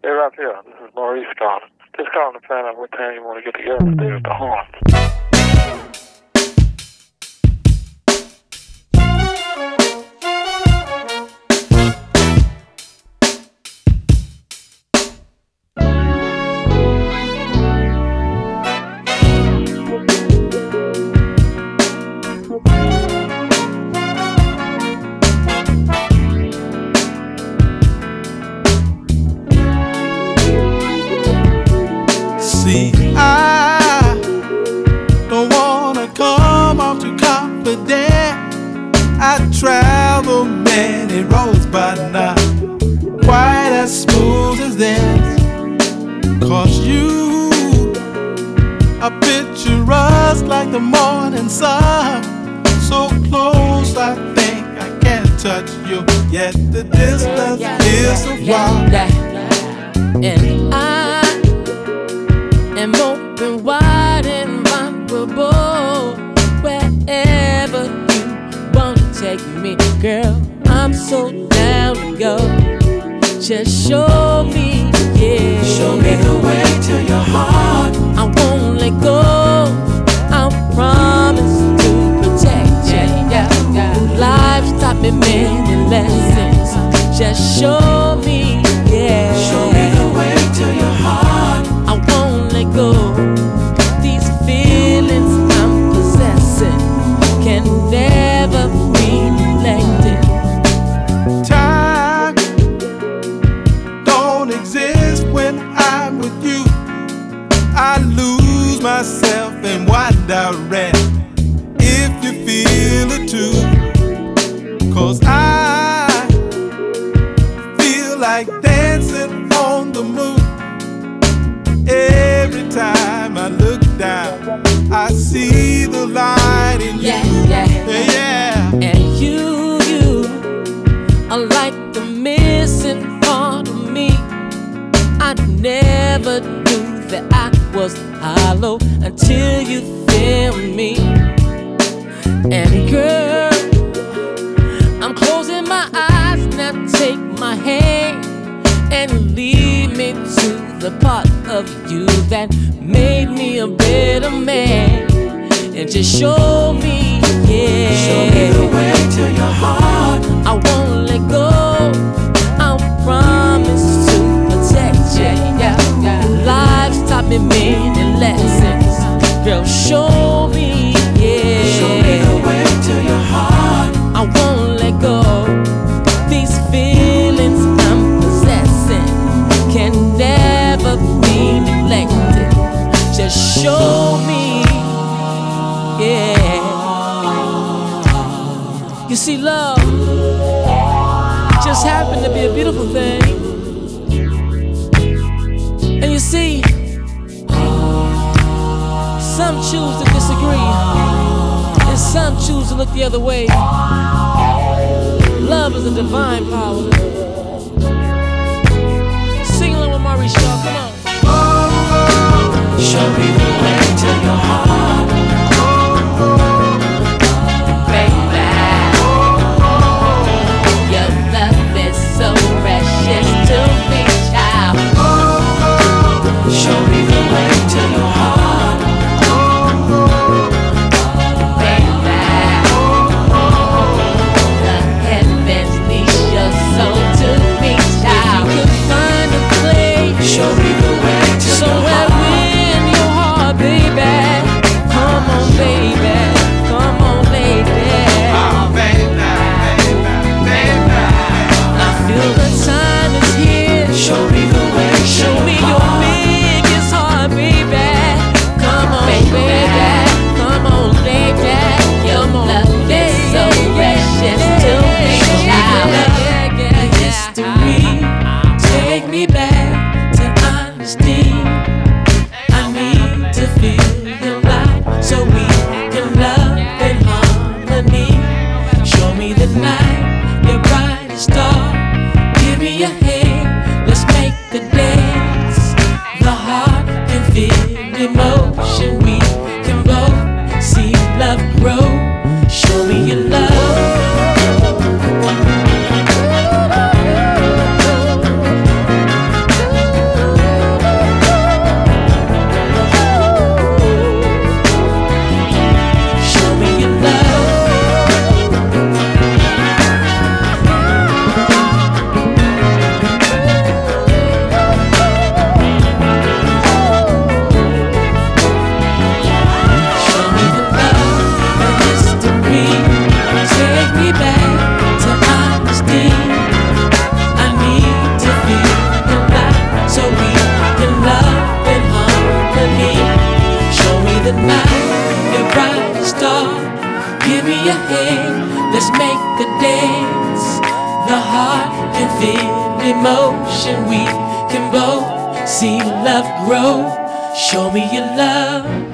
Hey, Raphael, this is Maurice calling. Just calling to find out what time you want to get together today at the Horns. See, I don't wanna come off too confident. I travel many roads, but not quite as smooth as this. 'Cause you are picturesque like the morning sun, so close I think I can't touch you, yet the distance is so far. And I am open, wide, and vulnerable. Wherever you want to take me, girl, I'm so down to go. Just show me, yeah. Show me the way to your heart. I won't let go. I promise to protect you. Life's taught me many lessons. Just show me, yeah. Show me the way to your heart. I won't let go. These feelings I'm possessing can never be neglected. Time don't exist when I'm with you. I lose myself in one direct. If you feel it too, 'cause I feel like dancing on the moon. Every time I look down, I see the light in you. Yeah. And you are like the missing part of me. I never knew that I was hollow until you found me. And girl, I'm closing my eyes, now take my hand and lead me to the part of you that made me a better man. And just show me, yeah. Show me the way to your heart. I won't let go. I promise to protect you. Life's taught me many lessons. Girl, show me, yeah. Show me the way to your heart. I won't let go. These feelings I'm possessing can never be neglected. Just show me, yeah. You see, love just happened to be a beautiful thing. And you see, some choose to disagree, and some choose to look the other way. Love is a divine power. Sing along with Maurice Shaw, come on. Show me the way to your heart. Baby, your love is so precious to me, child. Show me the way to your heart. Baby, the heavens need your soul your hand, let's make a dance. The heart can feel emotion, we can both see love grow. Show me your love.